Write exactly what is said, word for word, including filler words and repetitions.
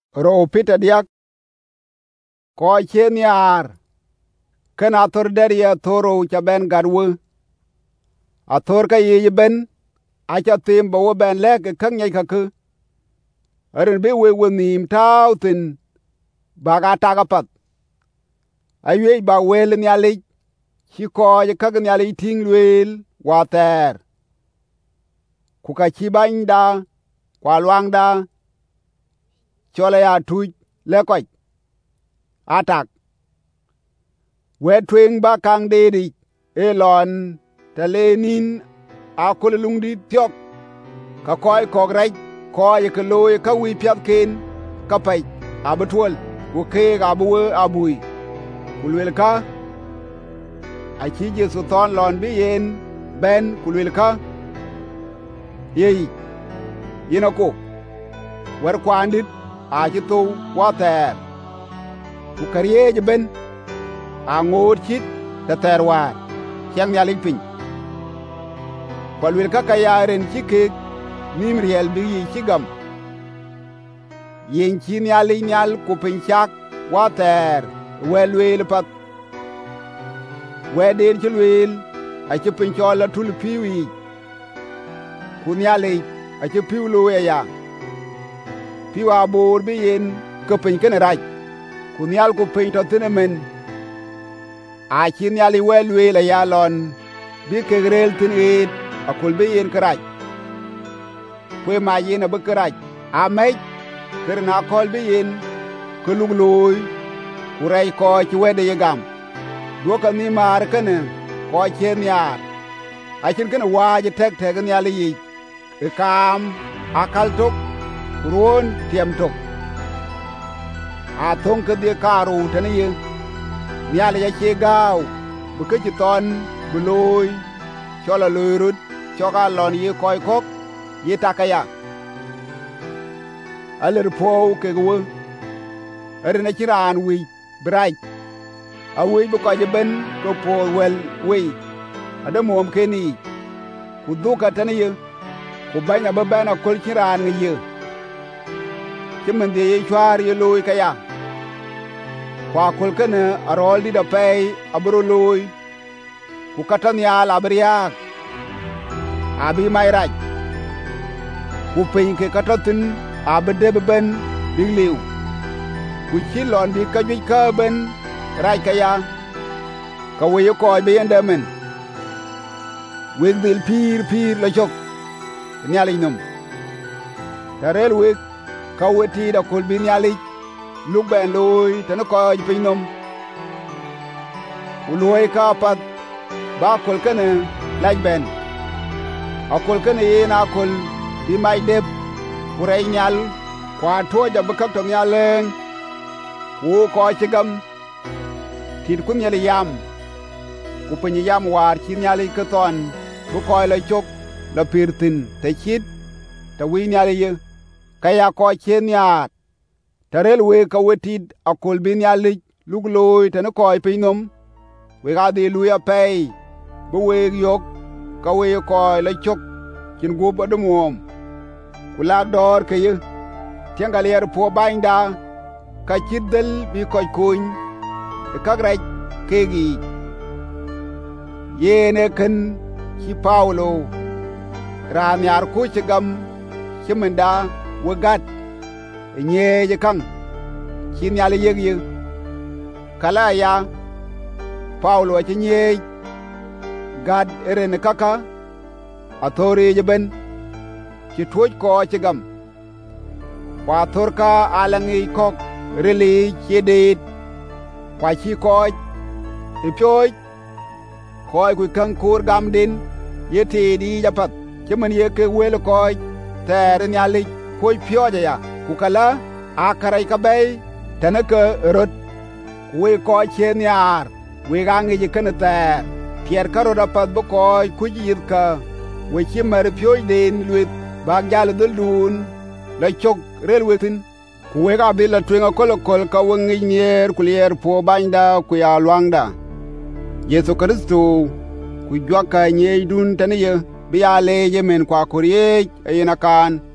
ro Peter diak ko chen yar kana tor deria toro cha ben garwu ator ka yi ben a cha tim bo ben lek kan nyai ka ku arin be we wonim tautin baga taga pat aywe ba wel ni ali chi ko ye ka ni ali ting wel water ku ka chi banda kwa lwangda chole ya tu le ko atak we twing ba kang de di elon talenin akol lungdi tyok ka koy kograi koy ke loy ka wi pyat ken ka pai abutwol ku ke abuwe abui kulwel ka a chi Jesu ton lon bi yen ben kulwel ka yei yinako wer kwandit a chi tu water ku kariye ben a ngor chit ta terwar kyang ya ling pin kwalwel ka kayaren chike nim riel bi yi chigam yen chin ya ling yal ku pin chak water welwel pat weden chulwel a chi pin chola tul piwi kun ya le a chi piwlo ya piwa bor bi yen ko pin ken raj kun yal ku pin to tinemen a chin ya li welwel ya lon bi kegrel tin et akul be yen kraj kwe ma yen be kraj a me kerna kol be yen kulugloy kurai ko ci wede yegam do ka ni mar kene ko chen yar a chin kene waje tek tek ni ali yi e kam akal tok ron tiem tok a thong ke de karu tane ye ni ali ya che gaw bu ke ci ton bu loy chola loyrut choga lon yi koy kok yi takaya aler po ke go er na chiran wi brai a wi bu ko je ben ko po wel wi adamom ke ni ku duka tane ye ku banya ba bana kol chiran ye kimende ye chwar ye loy kaya kwa kol kana arol di da pay abro loy ku katan ya labriak abi may raj ku pin ke katatin abde ben bigliw ku chilon bi ka juj ka ben raj kaya ka we ko be endamen we dil pir pir la jok nyali num darel we ka weti da kul bi nyali luk ben loy tan ko pin num ku loy ka pat ba kol kene laj ben akol kene yen akol bi may deb kuray nyal kwa toja bakak to nyaleng wo ko chigam tit kun yel yam ku pin yam war chi nyali ka ton bu ko la chok la pirtin te chit ta wi nyali ye kaya ko chen yat tarel we ka wetit akol bi nyali lugloy tan ko pinom we ga di luya pay bu we yok ka we ko la chok kin go bodum kula dor ke ye tiangalier po bainda ka chidel bi ko kun e kagra kegi yene kan ki Paulo ran yar ku chigam chimenda wagat nye je kan kin yale yeg ye kala ya Paulo che nye gad eren kaka atori je ben ci tuoj ko ci gam kwa thorka alangi kok reli ci dit kwa ci ko e pyoj ko ku kan kur gam din yeti di japat ci man ye ke wel ko ter nyali ko pyoja ya ku kala akarai ka bay tanaka rot we ko chen yar we gangi ji kan ter pier karo da pat bo ko ku yit ka we ci mar pyoj din luet bag jal dul dun la chok rel wetin ku wega bi la twenga kol kol ka wengi nyer kulier po banda ku ya lwangda Yesu Kristo ku jwaka nyei dun tane ye bi ya leje men kwa kurie ayena kan